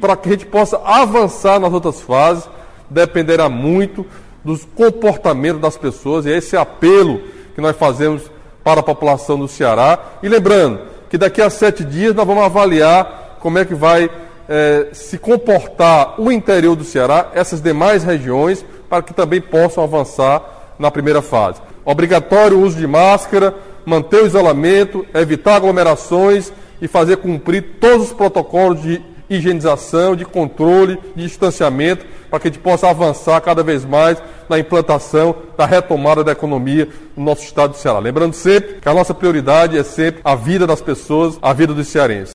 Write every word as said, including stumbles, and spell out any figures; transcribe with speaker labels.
Speaker 1: para que a gente possa avançar nas outras fases, dependerá muito dos comportamentos das pessoas, e é esse apelo que nós fazemos para a população do Ceará. E lembrando que daqui a sete dias nós vamos avaliar como é que vai eh, se comportar o interior do Ceará, essas demais regiões, para que também possam avançar na primeira fase. Obrigatório o uso de máscara, manter o isolamento, evitar aglomerações e fazer cumprir todos os protocolos de higienização, de controle, de distanciamento, para que a gente possa avançar cada vez mais na implantação da retomada da economia no nosso estado do Ceará. Lembrando sempre que a nossa prioridade é sempre a vida das pessoas, a vida dos cearenses.